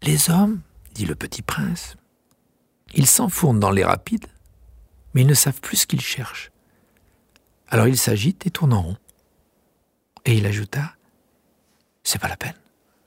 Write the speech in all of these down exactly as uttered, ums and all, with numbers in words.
Les hommes, dit le petit prince, ils s'enfournent dans les rapides, mais ils ne savent plus ce qu'ils cherchent. Alors ils s'agitent et tournent en rond. Et il ajouta, c'est pas la peine.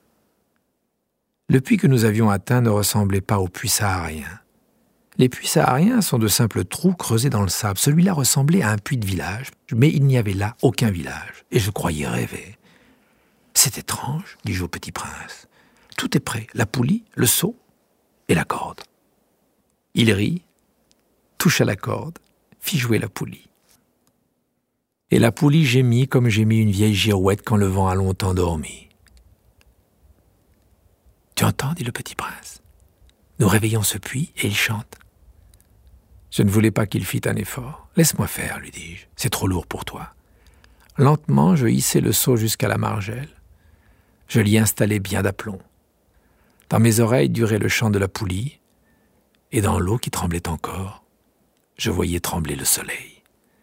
Le puits que nous avions atteint ne ressemblait pas au puits sahariens. Les puits sahariens sont de simples trous creusés dans le sable. Celui-là ressemblait à un puits de village, mais il n'y avait là aucun village. Et je croyais rêver. C'est étrange, dis-je au petit prince. Tout est prêt, la poulie, le seau et la corde. Il rit, toucha la corde, fit jouer la poulie. Et la poulie gémit comme gémit une vieille girouette quand le vent a longtemps dormi. « Tu entends, dit le petit prince. Nous réveillons ce puits et il chante. » Je ne voulais pas qu'il fît un effort. « Laisse-moi faire, lui dis-je, c'est trop lourd pour toi. » Lentement, je hissai le seau jusqu'à la margelle. Je l'y installai bien d'aplomb. Dans mes oreilles durait le chant de la poulie, et dans l'eau qui tremblait encore, je voyais trembler le soleil.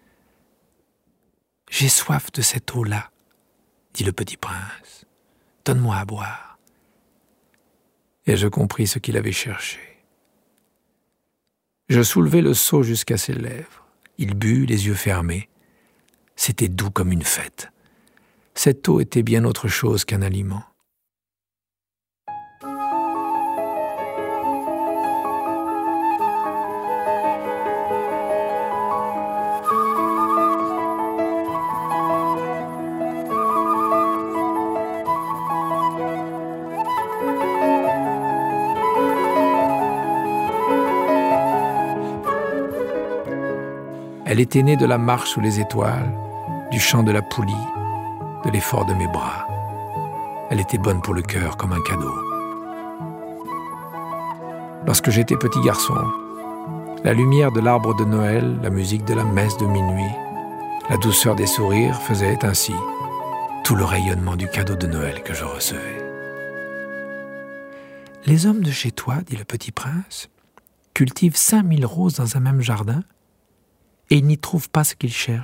« J'ai soif de cette eau-là, dit le petit prince. Donne-moi à boire. » Et je compris ce qu'il avait cherché. Je soulevai le seau jusqu'à ses lèvres. Il but, les yeux fermés. C'était doux comme une fête. Cette eau était bien autre chose qu'un aliment. Elle était née de la marche sous les étoiles, du chant de la poulie, de l'effort de mes bras. Elle était bonne pour le cœur comme un cadeau. Lorsque j'étais petit garçon, la lumière de l'arbre de Noël, la musique de la messe de minuit, la douceur des sourires faisaient ainsi tout le rayonnement du cadeau de Noël que je recevais. « Les hommes de chez toi, dit le petit prince, cultivent cinq mille roses dans un même jardin, et ils n'y trouvent pas ce qu'ils cherchent. »«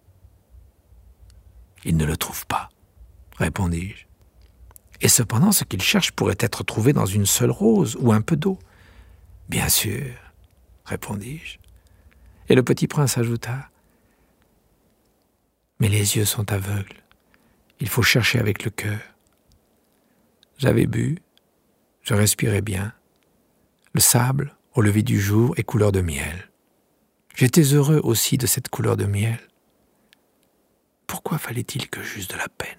Ils ne le trouvent pas, répondis-je. Et cependant, ce qu'ils cherchent pourrait être trouvé dans une seule rose ou un peu d'eau. »« Bien sûr, répondis-je. » Et le petit prince ajouta, « Mais les yeux sont aveugles. Il faut chercher avec le cœur. » J'avais bu, je respirais bien. Le sable, au lever du jour, est couleur de miel. J'étais heureux aussi de cette couleur de miel. Pourquoi fallait-il que j'eusse de la peine ?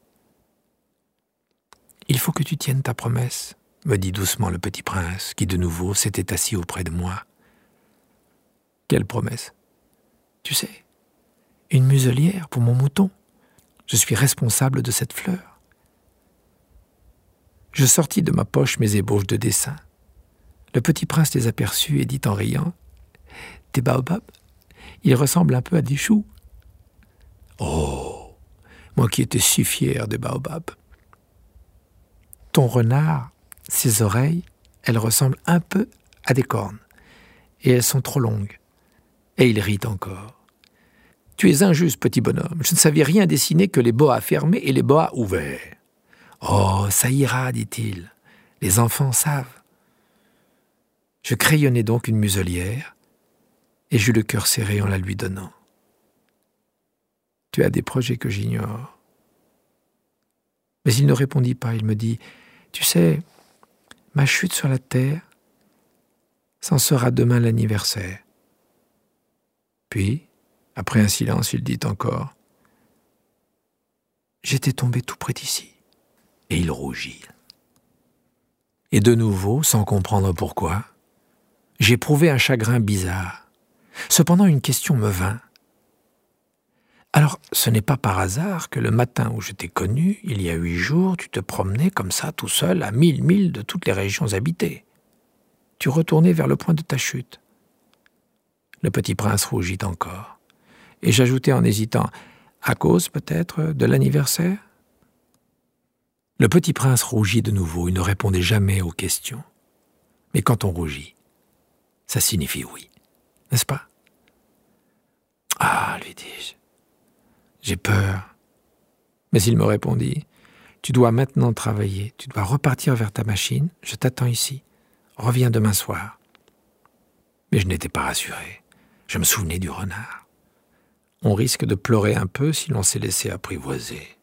« Il faut que tu tiennes ta promesse, » me dit doucement le petit prince, qui de nouveau s'était assis auprès de moi. « Quelle promesse ? Tu sais, une muselière pour mon mouton. Je suis responsable de cette fleur. » Je sortis de ma poche mes ébauches de dessin. Le petit prince les aperçut et dit en riant, « Tes baobabs, ils ressemblent un peu à des choux. » Oh, moi qui étais si fier des baobabs. Ton renard, ses oreilles, elles ressemblent un peu à des cornes, et elles sont trop longues. Et il rit encore. Tu es injuste, petit bonhomme. Je ne savais rien dessiner que les boas fermés et les boas ouverts. Oh, ça ira, dit-il. Les enfants savent. Je crayonnai donc une muselière, et j'eus le cœur serré en la lui donnant. Tu as des projets que j'ignore. Mais il ne répondit pas, il me dit, tu sais, ma chute sur la terre, c'en sera demain l'anniversaire. Puis, après un silence, il dit encore, j'étais tombé tout près d'ici. Et il rougit. Et de nouveau, sans comprendre pourquoi, j'éprouvai un chagrin bizarre. Cependant, une question me vint. Alors, ce n'est pas par hasard que le matin où je t'ai connu, il y a huit jours, tu te promenais comme ça, tout seul, à mille milles de toutes les régions habitées. Tu retournais vers le point de ta chute. Le petit prince rougit encore. Et j'ajoutai en hésitant, à cause peut-être de l'anniversaire ? Le petit prince rougit de nouveau, il ne répondait jamais aux questions. Mais quand on rougit, ça signifie oui, n'est-ce pas ? Ah, lui dis-je, j'ai peur. Mais il me répondit, Tu dois maintenant travailler, tu dois repartir vers ta machine, je t'attends ici. Reviens demain soir. » Mais je n'étais pas rassuré. Je me souvenais du renard. On risque de pleurer un peu si l'on s'est laissé apprivoiser.